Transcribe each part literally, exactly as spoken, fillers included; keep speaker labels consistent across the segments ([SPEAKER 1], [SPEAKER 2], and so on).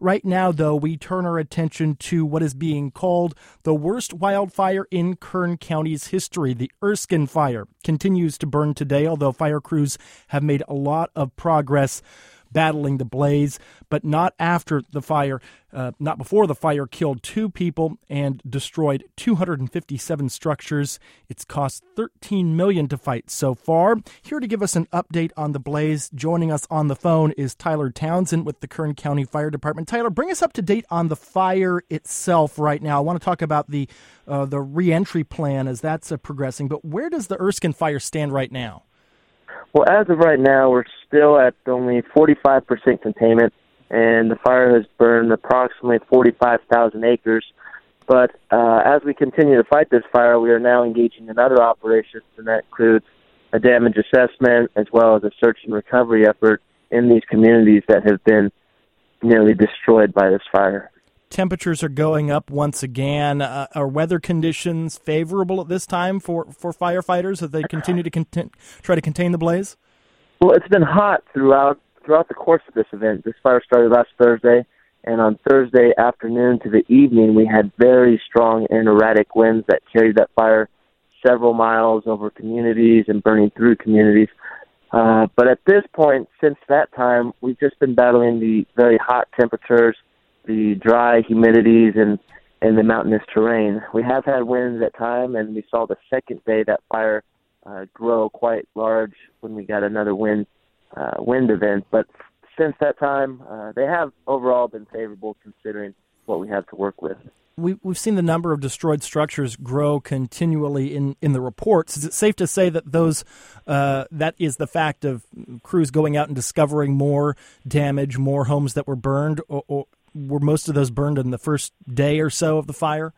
[SPEAKER 1] Right now, though, we turn our attention to what is being called the worst wildfire in Kern County's history. The Erskine Fire continues to burn today, although fire crews have made a lot of progress battling the blaze, but not after the fire, uh, not before the fire killed two people and destroyed two hundred fifty-seven structures. It's cost thirteen million dollars to fight so far. Here to give us an update on the blaze, joining us on the phone is Tyler Townsend with the Kern County Fire Department. Tyler, bring us up to date on the fire itself right now. I want to talk about the uh, the reentry plan as that's uh, progressing, but where does the Erskine Fire stand right now?
[SPEAKER 2] Well, as of right now, we're still at only forty-five percent containment, and the fire has burned approximately forty-five thousand acres. But uh, as we continue to fight this fire, we are now engaging in other operations, and that includes a damage assessment as well as a search and recovery effort in these communities that have been nearly destroyed by this fire.
[SPEAKER 1] Temperatures are going up once again. Uh, are weather conditions favorable at this time for, for firefighters as they continue to contain, try to contain the blaze?
[SPEAKER 2] Well, it's been hot throughout throughout the course of this event. This fire started last Thursday, and on Thursday afternoon to the evening, we had very strong and erratic winds that carried that fire several miles over communities and burning through communities. Uh, but at this point, since that time, we've just been battling the very hot temperatures, the dry humidities, and, and the mountainous terrain. We have had winds at time, and we saw the second day that fire uh, grow quite large when we got another wind uh, wind event. But since that time, uh, they have overall been favorable considering what we have to work with.
[SPEAKER 1] We, we've seen the number of destroyed structures grow continually in, in the reports. Is it safe to say that those uh, that is the fact of crews going out and discovering more damage, more homes that were burned, or, or were most of those burned in the first day or so of the fire?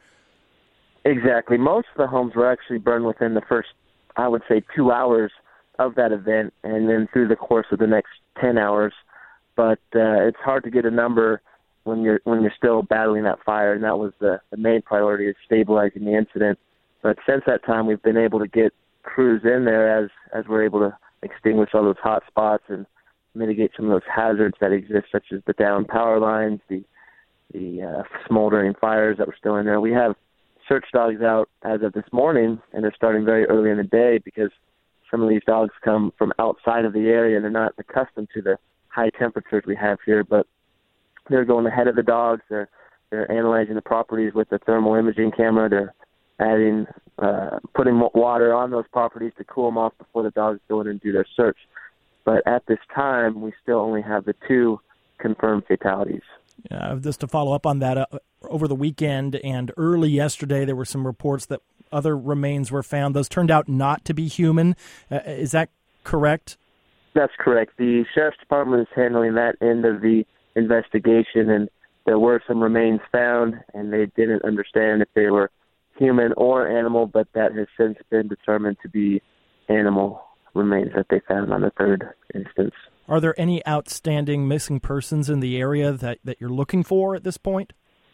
[SPEAKER 2] Exactly. Most of the homes were actually burned within the first, I would say, two hours of that event, and then through the course of the next ten hours. But uh, it's hard to get a number when you're when you're still battling that fire, and that was the, the main priority, is stabilizing the incident. But since that time, we've been able to get crews in there as as we're able to extinguish all those hot spots and mitigate some of those hazards that exist, such as the downed power lines, the the uh, smoldering fires that were still in there. We have search dogs out as of this morning, and they're starting very early in the day because some of these dogs come from outside of the area and they're not accustomed to the high temperatures we have here. But they're going ahead of the dogs. They're they're analyzing the properties with the thermal imaging camera. They're adding, uh, putting water on those properties to cool them off before the dogs go in and do their search. But at this time, we still only have the two confirmed fatalities.
[SPEAKER 1] Uh, just to follow up on that, uh, over the weekend and early yesterday, there were some reports that other remains were found. Those turned out not to be human. Uh, is that correct?
[SPEAKER 2] That's correct. The Sheriff's Department is handling that end of the investigation, and there were some remains found, and they didn't understand if they were human or animal, but that has since been determined to be animal remains that they found on the third instance.
[SPEAKER 1] Are there any outstanding missing persons in the area that, that you're looking for at this point?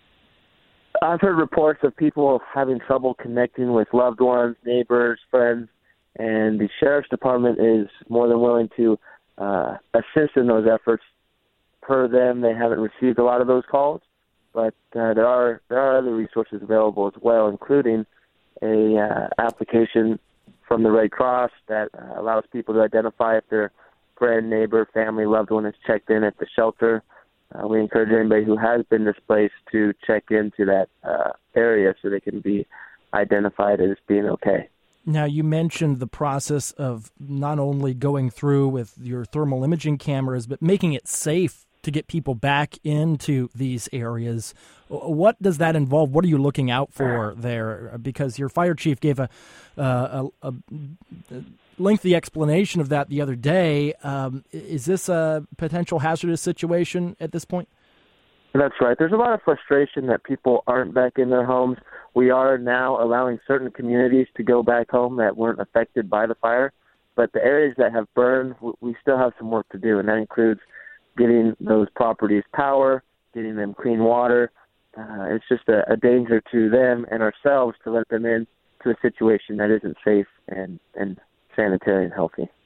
[SPEAKER 2] I've heard reports of people having trouble connecting with loved ones, neighbors, friends, and the Sheriff's Department is more than willing to uh, assist in those efforts. Per them, they haven't received a lot of those calls, but uh, there are there are other resources available as well, including a uh, application from the Red Cross that uh, allows people to identify if their friend, neighbor, family, loved one has checked in at the shelter. Uh, we encourage anybody who has been displaced to check into that uh, area so they can be identified as being okay.
[SPEAKER 1] Now, you mentioned the process of not only going through with your thermal imaging cameras, but making it safe to get people back into these areas. What does that involve? What are you looking out for there? Because your fire chief gave a, uh, a, a lengthy explanation of that the other day. Um, is this a potential hazardous situation at this point?
[SPEAKER 2] That's right. There's a lot of frustration that people aren't back in their homes. We are now allowing certain communities to go back home that weren't affected by the fire. But the areas that have burned, we still have some work to do, and that includes getting those properties power, getting them clean water. Uh, it's just a, a danger to them and ourselves to let them in to a situation that isn't safe and, and sanitary and healthy.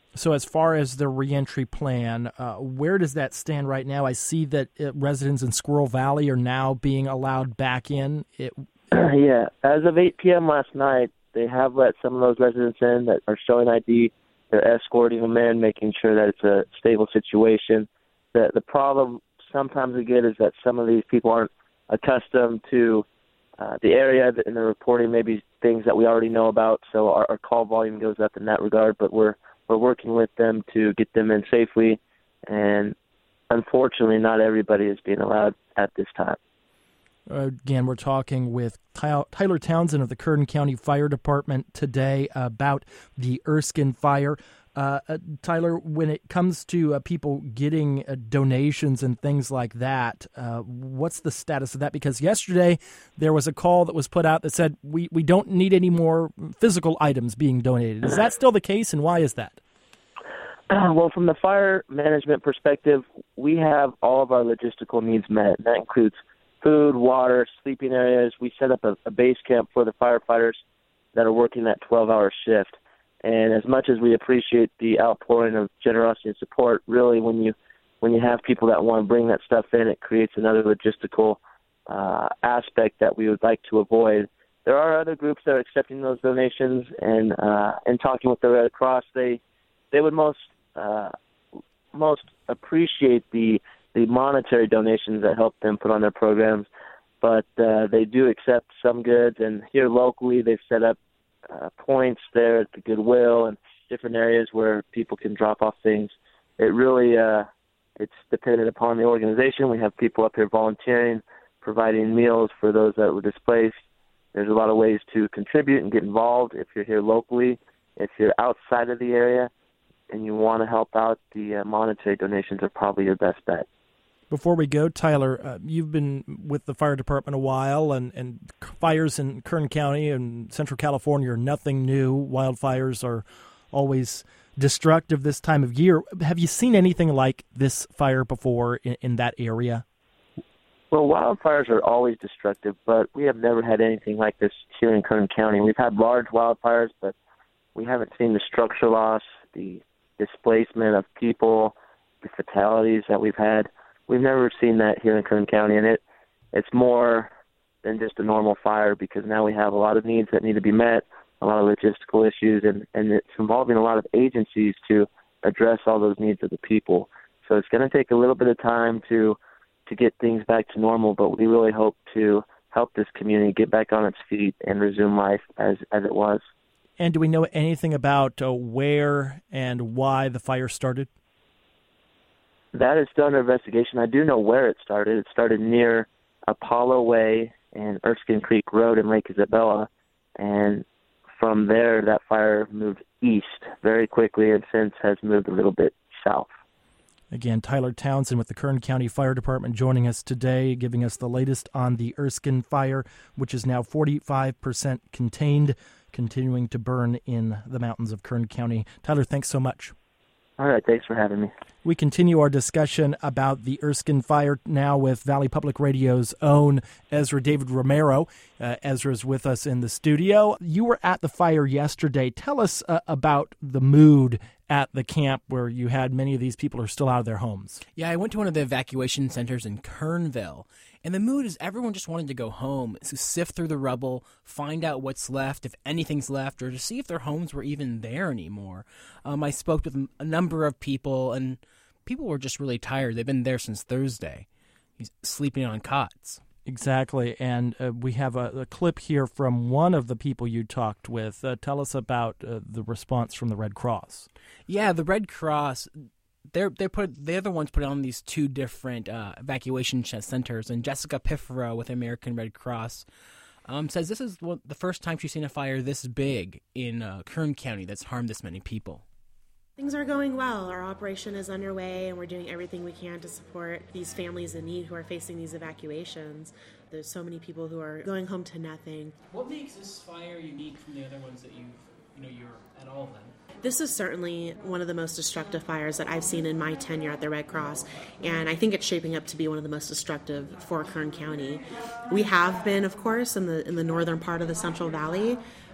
[SPEAKER 1] So as far as the reentry plan, uh, where does that stand right now? I see that uh, residents in Squirrel Valley are now being allowed back in. It...
[SPEAKER 2] Yeah, as of eight p.m. last night, they have let some of those residents in that are showing I D. They're escorting them in, making sure that it's a stable situation. The, the problem sometimes we get is that some of these people aren't accustomed to uh, the area, and they're reporting maybe things that we already know about, so our, our call volume goes up in that regard, but we're We're working with them to get them in safely, and unfortunately not everybody is being allowed at this time.
[SPEAKER 1] Uh, again, we're talking with Ty- Tyler Townsend of the Kern County Fire Department today about the Erskine fire. Uh, uh, Tyler, when it comes to uh, people getting uh, donations and things like that, uh, what's the status of that? Because yesterday there was a call that was put out that said we, we don't need any more physical items being donated. Is that still the case, and why is that?
[SPEAKER 2] Uh, well, from the fire management perspective, we have all of our logistical needs met. That includes food, water, sleeping areas. We set up a, a base camp for the firefighters that are working that twelve-hour shift. And as much as we appreciate the outpouring of generosity and support, really when you when you have people that want to bring that stuff in, it creates another logistical uh, aspect that we would like to avoid. There are other groups that are accepting those donations, and uh, in talking with the Red Cross, they they would most uh, most appreciate the the monetary donations that help them put on their programs, but uh, they do accept some goods, and here locally they've set up Uh, points there at the Goodwill and different areas where people can drop off things. It really, uh, it's dependent upon the organization. We have people up here volunteering, providing meals for those that were displaced. There's a lot of ways to contribute and get involved if you're here locally. If you're outside of the area and you want to help out, the uh, monetary donations are probably your best bet.
[SPEAKER 1] Before we go, Tyler, uh, you've been with the fire department a while, and, and fires in Kern County and Central California are nothing new. Wildfires are always destructive this time of year. Have you seen anything like this fire before in, in that area?
[SPEAKER 2] Well, wildfires are always destructive, but we have never had anything like this here in Kern County. We've had large wildfires, but we haven't seen the structure loss, the displacement of people, the fatalities that we've had. We've never seen that here in Kern County, and it it's more than just a normal fire because now we have a lot of needs that need to be met, a lot of logistical issues, and, and it's involving a lot of agencies to address all those needs of the people. So it's going to take a little bit of time to to get things back to normal, but we really hope to help this community get back on its feet and resume life as, as it was.
[SPEAKER 1] And do we know anything about uh, where and why the fire started?
[SPEAKER 2] That is still under investigation. I do know where it started. It started near Apollo Way and Erskine Creek Road in Lake Isabella, and from there that fire moved east very quickly and since has moved a little bit south.
[SPEAKER 1] Again, Tyler Townsend with the Kern County Fire Department joining us today, giving us the latest on the Erskine fire, which is now forty-five percent contained, continuing to burn in the mountains of Kern County. Tyler, thanks so much.
[SPEAKER 2] All right, thanks for having me.
[SPEAKER 1] We continue our discussion about the Erskine fire now with Valley Public Radio's own Ezra David Romero. Uh, Ezra's with us in the studio. You were at the fire yesterday. Tell us uh, about the mood at the camp where you had many of these people are still out of their homes.
[SPEAKER 3] Yeah, I went to one of the evacuation centers in Kernville, and the mood is everyone just wanted to go home, to sift through the rubble, find out what's left, if anything's left, or to see if their homes were even there anymore. Um, I spoke with a number of people, and people were just really tired. They've been there since Thursday. He's sleeping on cots.
[SPEAKER 1] Exactly, and uh, we have a, a clip here from one of the people you talked with. Uh, tell us about uh, the response from the Red Cross.
[SPEAKER 3] Yeah, the Red Cross, they're they put they're the ones putting on these two different uh, evacuation centers. And Jessica Piffero with American Red Cross um, says this is the first time she's seen a fire this big in uh, Kern County that's harmed this many people.
[SPEAKER 4] Things are going well. Our operation is underway, and we're doing everything we can to support these families in need who are facing these evacuations. There's so many people who are going home to nothing.
[SPEAKER 3] What makes this fire unique from the other ones that you've, you know, you're at all of them?
[SPEAKER 4] This is certainly one of the most destructive fires that I've seen in my tenure at the Red Cross, and I think it's shaping up to be one of the most destructive for Kern County. We have been, of course, in the in the northern part of the Central Valley,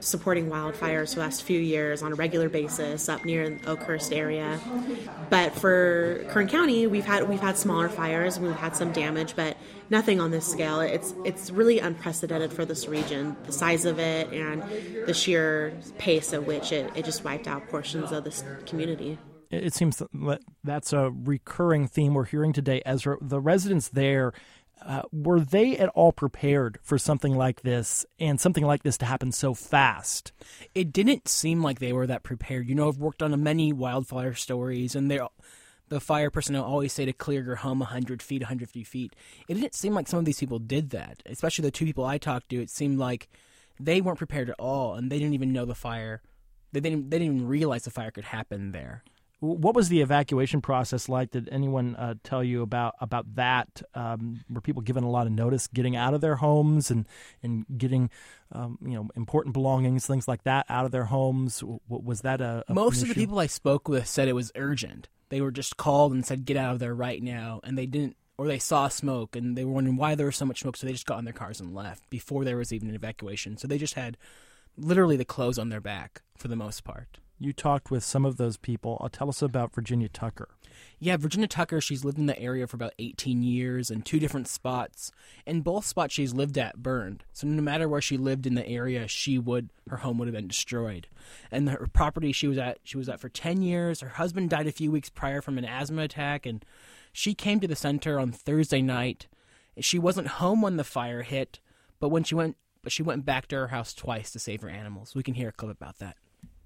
[SPEAKER 4] supporting wildfires for the last few years on a regular basis up near the Oakhurst area. But for Kern County, we've had we've had smaller fires, we've had some damage, but nothing on this scale. It's it's really unprecedented for this region, the size of it and the sheer pace at which it, it just wiped out portions of this community.
[SPEAKER 1] It seems that that's a recurring theme we're hearing today, Ezra. The residents there, uh, were they at all prepared for something like this and something like this to happen so fast?
[SPEAKER 3] It didn't seem like they were that prepared. You know, I've worked on many wildfire stories, and they're the fire personnel always say to clear your home one hundred feet, one hundred fifty feet. It didn't seem like some of these people did that, especially the two people I talked to. It seemed like they weren't prepared at all, and they didn't even know the fire. They didn't, they didn't even realize the fire could happen there.
[SPEAKER 1] What was the evacuation process like? Did anyone uh, tell you about about that? Um, were people given a lot of notice getting out of their homes and and getting um, you know important belongings, things like that, out of their homes? W- was that a, a
[SPEAKER 3] most of
[SPEAKER 1] issue?
[SPEAKER 3] the people I spoke with said it was urgent. They were just called and said get out of there right now, and they didn't, or they saw smoke and they were wondering why there was so much smoke, so they just got in their cars and left before there was even an evacuation. So they just had literally the clothes on their back for the most part.
[SPEAKER 1] You talked with some of those people. Uh, tell us about Virginia Tucker.
[SPEAKER 3] Yeah, Virginia Tucker, she's lived in the area for about eighteen years in two different spots. And both spots she's lived at burned. So no matter where she lived in the area, she would her home would have been destroyed. And her property she was at she was at for ten years. Her husband died a few weeks prior from an asthma attack, and she came to the center on Thursday night. She wasn't home when the fire hit, but when she went but she went back to her house twice to save her animals. We can hear a clip about that.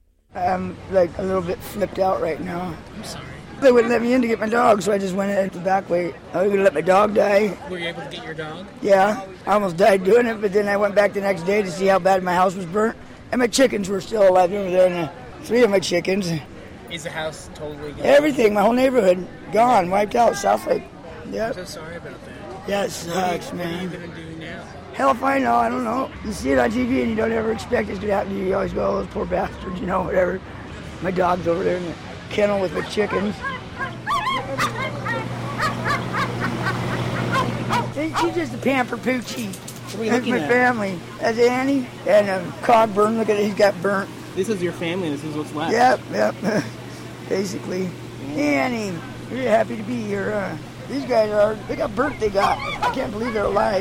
[SPEAKER 5] I'm like a little bit flipped out right now.
[SPEAKER 3] I'm sorry.
[SPEAKER 5] They wouldn't let me in to get my dog, so I just went in the back way. I was going to let my dog die.
[SPEAKER 3] Were you able to get your dog?
[SPEAKER 5] Yeah, I almost died doing it, but then I went back the next day to see how bad my house was burnt. And my chickens were still alive over there, and uh, three of my chickens.
[SPEAKER 3] Is the house totally gone?
[SPEAKER 5] Everything, my whole neighborhood, gone, wiped out, South Lake.
[SPEAKER 3] I'm
[SPEAKER 5] Yep.
[SPEAKER 3] so sorry about that.
[SPEAKER 5] Yeah, it sucks,
[SPEAKER 3] What are you
[SPEAKER 5] man.
[SPEAKER 3] going to do now?
[SPEAKER 5] Hell if I know, I don't know. You see it on T V and you don't ever expect it's going to happen to you. You always go, oh, those poor bastards, you know, whatever. My dog's over there in the kennel with my chickens. She's just a pamper poochie.
[SPEAKER 3] What are you
[SPEAKER 5] That's
[SPEAKER 3] looking
[SPEAKER 5] my
[SPEAKER 3] at?
[SPEAKER 5] family. That's Annie. And a cog burn. Look at it. He's got burnt.
[SPEAKER 3] This is your family. This is what's left.
[SPEAKER 5] Yep, yep. Basically. Annie, we're happy to be here. Uh, these guys are, they got burnt, they got. I can't believe they're alive.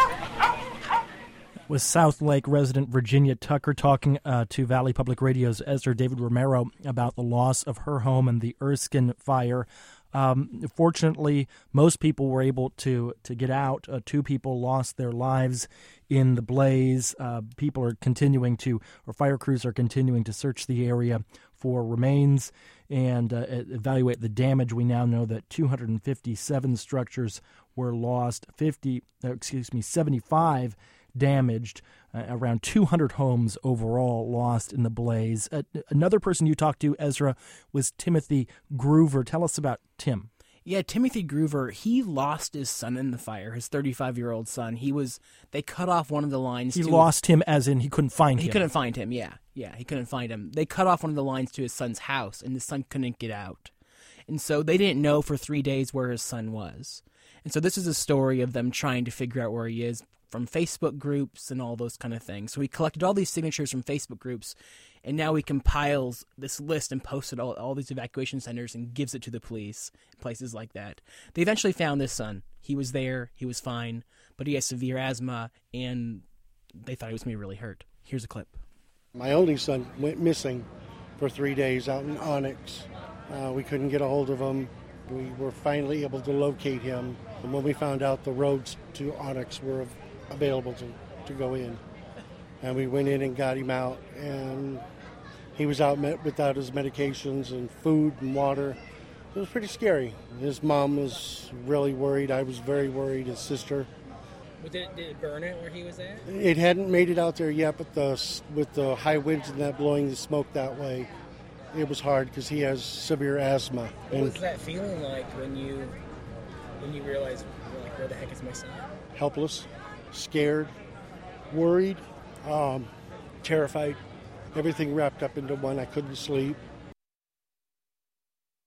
[SPEAKER 1] Was South Lake resident Virginia Tucker talking uh, to Valley Public Radio's Ezra David Romero about the loss of her home and the Erskine fire. Um, fortunately, most people were able to, to get out. Uh, two people lost their lives in the blaze. Uh, people are continuing to, or fire crews are continuing to search the area for remains and uh, evaluate the damage. We now know that two hundred fifty-seven structures were lost, fifty, uh, excuse me, seventy-five damaged, uh, around two hundred homes overall lost in the blaze. Uh, another person you talked to, Ezra, was Timothy Groover. Tell us about Tim.
[SPEAKER 3] Yeah, Timothy Groover, he lost his son in the fire, his thirty-five-year-old son. He was, they cut off one of the lines.
[SPEAKER 1] He
[SPEAKER 3] to
[SPEAKER 1] lost him as in he couldn't find
[SPEAKER 3] He
[SPEAKER 1] him.
[SPEAKER 3] couldn't find him, yeah. Yeah, he couldn't find him. They cut off one of the lines to his son's house, and his son couldn't get out. And so they didn't know for three days where his son was. And so this is a story of them trying to figure out where he is from Facebook groups and all those kind of things. So he collected all these signatures from Facebook groups, and now he compiles this list and posts it all, all these evacuation centers and gives it to the police, places like that. They eventually found his son. He was there. He was fine, but he has severe asthma, and they thought he was going to be really hurt. Here's a clip.
[SPEAKER 6] My only son went missing for three days out in Onyx. Uh, we couldn't get a hold of him. We were finally able to locate him. And when we found out the roads to Onyx were available to, to go in, and we went in and got him out, and he was out met without his medications and food and water. It was pretty scary. His mom was really worried. I was very worried. His sister.
[SPEAKER 3] Did it, did it burn it where he was at?
[SPEAKER 6] It hadn't made it out there yet, but the with the high winds and that blowing the smoke that way, it was hard because he has severe asthma.
[SPEAKER 3] What
[SPEAKER 6] and
[SPEAKER 3] was that feeling like when you when you realized, like, where the heck is my son?
[SPEAKER 6] helpless, scared, worried, um, terrified, everything wrapped up into one. I couldn't sleep.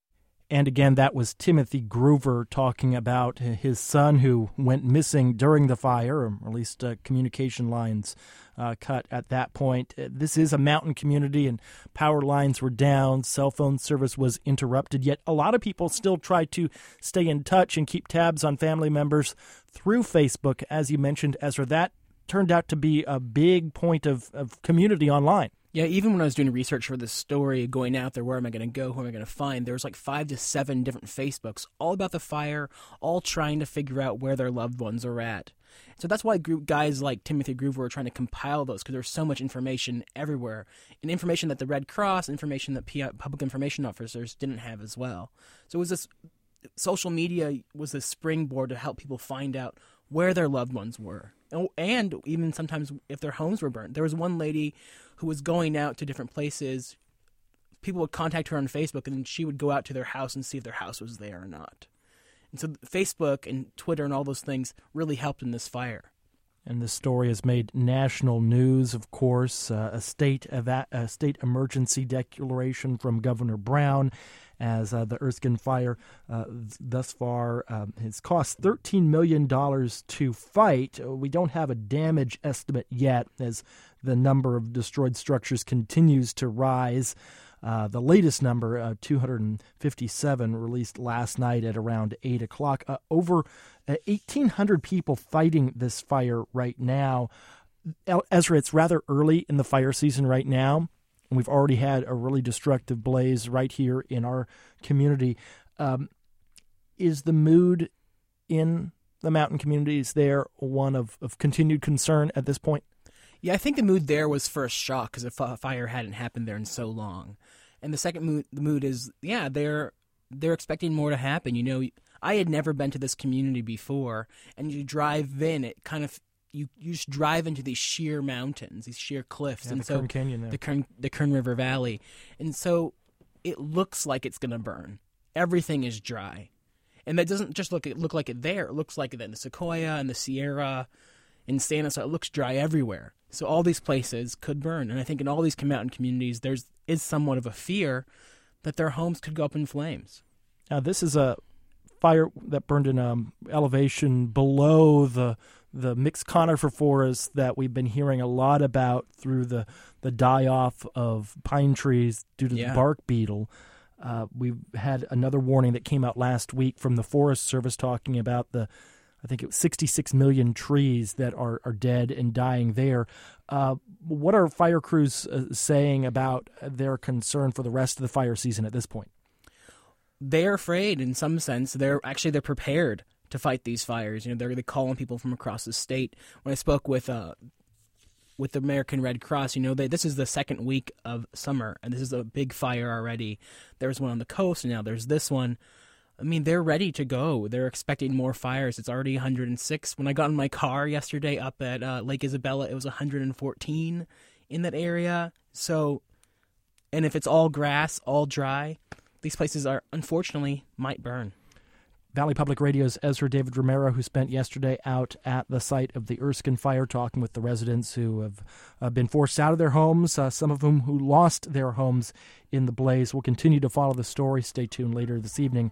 [SPEAKER 1] And again, that was Timothy Groover talking about his son who went missing during the fire, or at least uh, communication lines uh, cut at that point. This is a mountain community, and power lines were down, cell phone service was interrupted, yet a lot of people still try to stay in touch and keep tabs on family members through Facebook. As you mentioned, Ezra, that turned out to be a big point of, of community online.
[SPEAKER 3] Yeah, even when I was doing research for this story, going out there, where am I going to go, who am I going to find, there was like five to seven different Facebooks, all about the fire, all trying to figure out where their loved ones are at. So that's why group guys like Timothy Groover are trying to compile those, because there's so much information everywhere, and information that the Red Cross, information that P- public information officers didn't have as well. So it was this, social media was a springboard to help people find out where their loved ones were. And even sometimes if their homes were burned. There was one lady who was going out to different places. People would contact her on Facebook, and then she would go out to their house and see if their house was there or not. And so Facebook and Twitter and all those things really helped in this fire.
[SPEAKER 1] And this story has made national news, of course. Uh, a state eva- a state emergency declaration from Governor Brown, as uh, the Erskine fire uh, thus far um, has cost thirteen million dollars to fight. We don't have a damage estimate yet, as the number of destroyed structures continues to rise. Uh, the latest number, uh, two hundred fifty-seven, released last night at around eight o'clock. Uh, over uh, eighteen hundred people fighting this fire right now. Ezra, it's rather early in the fire season right now, and we've already had a really destructive blaze right here in our community. Um, is the mood in the mountain communities there one of, of continued concern at this point?
[SPEAKER 3] Yeah, I think the mood there was first shock because the fire hadn't happened there in so long. And the second mood, the mood is, yeah, they're they're expecting more to happen. You know, I had never been to this community before, and you drive in, it kind of, you, you just drive into these sheer mountains, these sheer cliffs.
[SPEAKER 1] Yeah,
[SPEAKER 3] and
[SPEAKER 1] the
[SPEAKER 3] so
[SPEAKER 1] Kern Canyon there.
[SPEAKER 3] The Kern, the Kern River Valley. And so it looks like it's going to burn. Everything is dry. And that doesn't just look look like it there. It looks like it in the Sequoia and the Sierra and Santa, so it looks dry everywhere. So all these places could burn. And I think in all these mountain communities, there's is somewhat of a fear that their homes could go up in flames.
[SPEAKER 1] Now, this is a fire that burned in um, elevation below the the mixed conifer forest that we've been hearing a lot about through the, the die-off of pine trees due to
[SPEAKER 3] Yeah.
[SPEAKER 1] the bark beetle. Uh, we've had another warning that came out last week from the Forest Service talking about the, I think it was sixty-six million trees that are, are dead and dying there. Uh, what are fire crews uh, saying about their concern for the rest of the fire season at this point?
[SPEAKER 3] They're afraid in some sense. They're actually they're prepared to fight these fires. You know, they're, they're calling people from across the state. When I spoke with uh, with the American Red Cross, you know, they, this is the second week of summer, and this is a big fire already. There was one on the coast, and now there's this one. I mean, they're ready to go. They're expecting more fires. It's already one hundred six. When I got in my car yesterday up at uh, Lake Isabella, it was one hundred fourteen in that area. So, and if it's all grass, all dry, these places are, unfortunately, might burn.
[SPEAKER 1] Valley Public Radio's Ezra David Romero, who spent yesterday out at the site of the Erskine fire talking with the residents who have uh, been forced out of their homes, uh, some of whom who lost their homes in the blaze. We'll continue to follow the story. Stay tuned later this evening.